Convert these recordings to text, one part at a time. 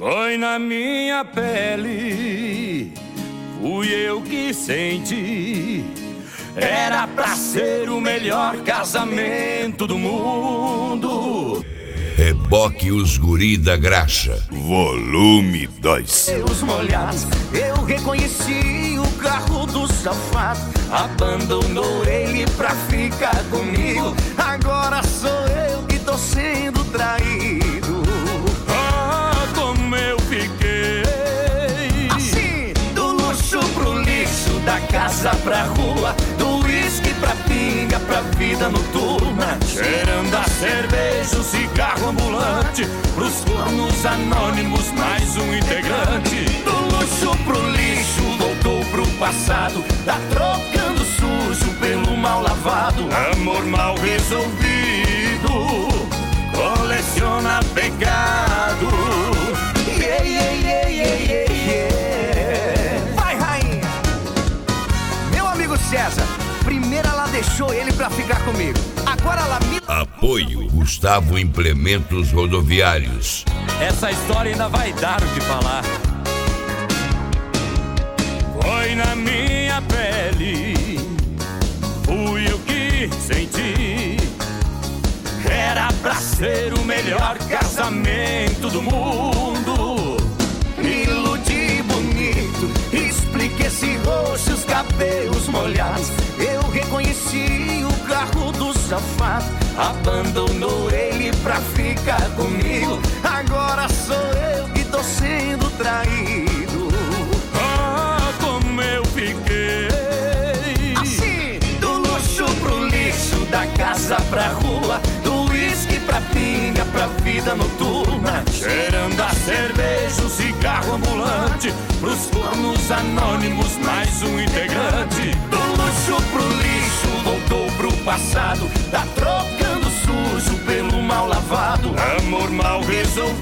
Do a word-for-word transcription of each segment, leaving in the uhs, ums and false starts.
Foi na minha pele, fui eu que senti. Era pra ser o melhor casamento do mundo. Reboque os guri da graxa. Volume dois. Os molhados, eu reconheci o carro do safado. Abandonou ele pra ficar comigo. Agora sou eu que tô sendo traído. Ah, como eu fiquei assim, do luxo pro lixo, da casa pra rua, do uísque pra pinga, pra vida noturna, cheirando a cerveja, o cigarro ambulante, pros cornos anônimos, mais um integrante. Do luxo pro lixo, voltou pro passado, tá trocando sujo pelo mal lavado. Amor mal resolvido, coleciona pecado. Yeah, yeah, yeah, yeah, yeah, yeah. Vai, rainha! Meu amigo César, primeiro ela deixou ele pra ficar comigo. Agora ela me... Apoio Gustavo Implementos Rodoviários. Essa história ainda vai dar o que falar. Foi na minha pele, fui eu que senti. Era pra ser o melhor casamento do mundo. Iludi bonito, explique esse roxo, os cabelos molhados. Eu reconheci o carro do safado. Abandonou ele pra ficar comigo. Agora sou eu que tô sendo traído. Ah, como eu fiquei assim, do luxo pro lixo, da casa pra rua, do uísque pra pinga, pra vida noturna, cheirando a cerveja, o cigarro ambulante, pros fornos anônimos, mais um integrante. Do luxo pro lixo, voltou pro passado, tá trocando sujo pelo mal lavado. Amor mal resolvido,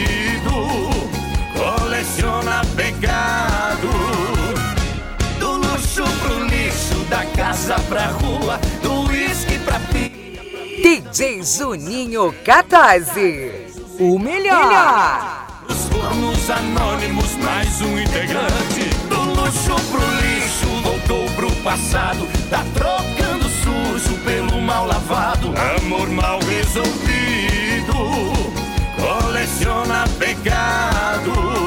coleciona pecado. Do luxo pro lixo, da casa pra rua, do uísque pra pinga. D J Juninho catorze, o melhor. Os fornos anônimos, mais um integrante. Do luxo pro lixo, voltou pro passado, tá trocando sujo pelo mal lavado. Amor mal resolvido, coleciona pecado.